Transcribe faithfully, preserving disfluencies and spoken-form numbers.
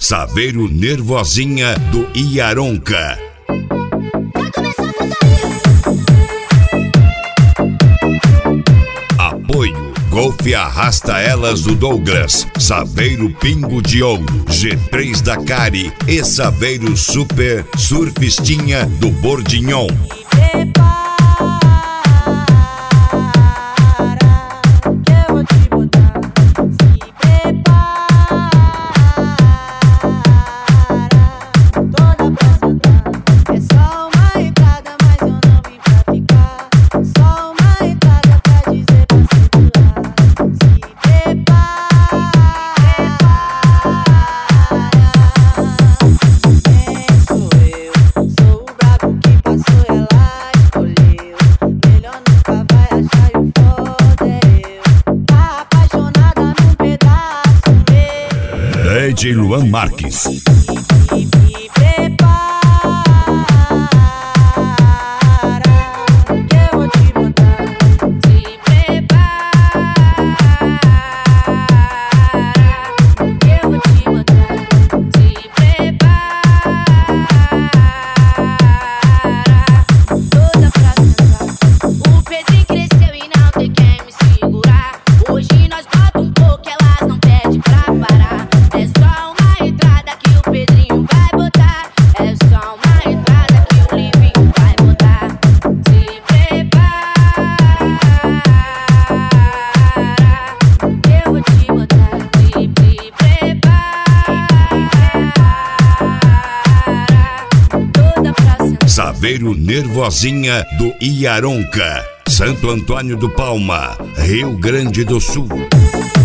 Saveiro Nervosinha do Iaronca. Apoio Golfe Arrasta Elas do Douglas, Saveiro Pingo de Ouro, G três da Cari e Saveiro Super Surfistinha do Bordignon. D J Luan Marques. Saveiro Nervosinha do Iaronca, Santo Antônio do Palma, Rio Grande do Sul.